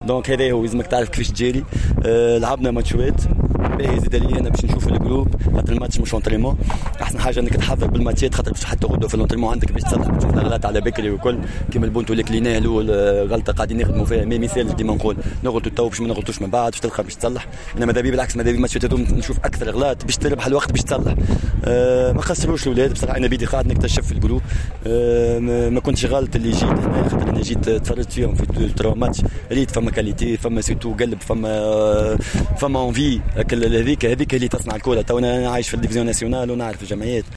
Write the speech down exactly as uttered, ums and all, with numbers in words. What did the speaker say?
دونك هذا هو لازمك تعرف كيفاش تجاري. أه لعبنا ماتشات باهي زيد لي انا باش نشوف الجروب خاطر الماتش مش اونتريمون. احسن حاجه انك تحضر بالماتشات خاطر باش حتى غدوه في الانتريمون عندك باش تصلح تشوف الاغلاط على بكري وكل كيما البونتو اللي كليناه الاول غلطه قاعدين نخدموا فيها مي مثال ديما نقول نغلطوا تو باش ما نغلطوش من بعد باش تلقى باش تصلح. انا ماذا بي بالعكس ماذا بي الماتشات هذوما نشوف اكثر اغلاط باش تربح الوقت باش تصلح. أه ما خسروش الاولاد بصراحه. انا بيدي قاعد نكتشف في الجروب. أه ما كنتش غلط اللي جيت هنا خاطر انا جيت تفرجت فيهم في الترو ماتش ريت فما كاليتي فما سيتو قلب فما فما اونفي هذيك هذيك اللي تصنع الكره. تو انا عايش في الديفيزيون ناسيونال ونعرف الجمعيات.